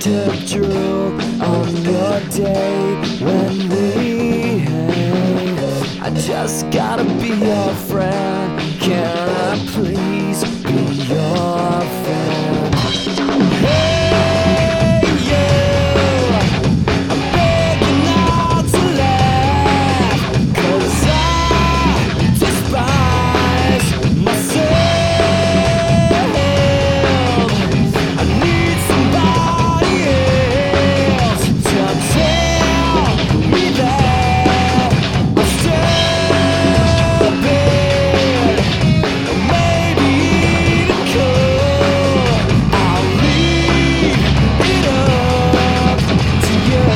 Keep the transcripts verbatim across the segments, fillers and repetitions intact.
to drool on your day when we hang. I just gotta be your friend. Can I please be your friend? Hey, you, I'm begging not to laugh, 'cause I despise myself. I need somebody else to tell me that I'm stupid. Maybe even cool. I'll leave it up to you.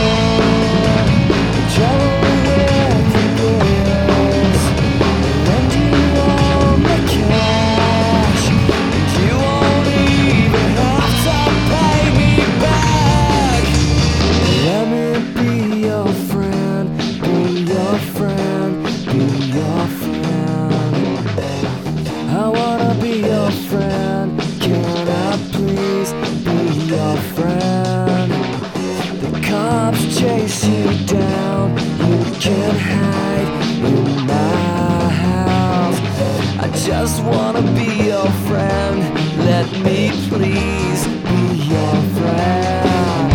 Travel with the girls, lend you all my cash, and you won't even have to pay me back. Let me be your friend, be your friend, be your friend. I wanna be your friend. Can I please be your friend? The cops chase you down. You can't hide in my house. I just wanna be your friend. Let me please be your friend.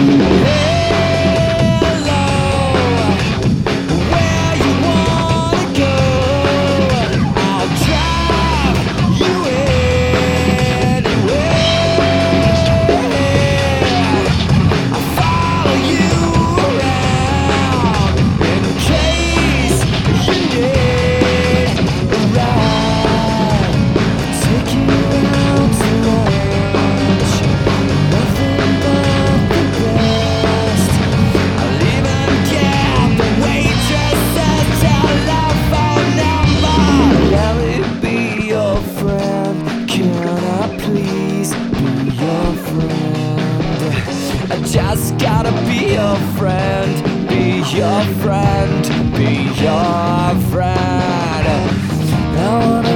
Hello, where you wanna go? I'll drive you anywhere. I'll follow you around in case you need a ride. Take you out to lunch, nothing but the best. I'll even get the waitress's telephone number. Let me be your friend. Can I please be your friend? I just gotta be your friend. Be your friend. Be your friend. I wanna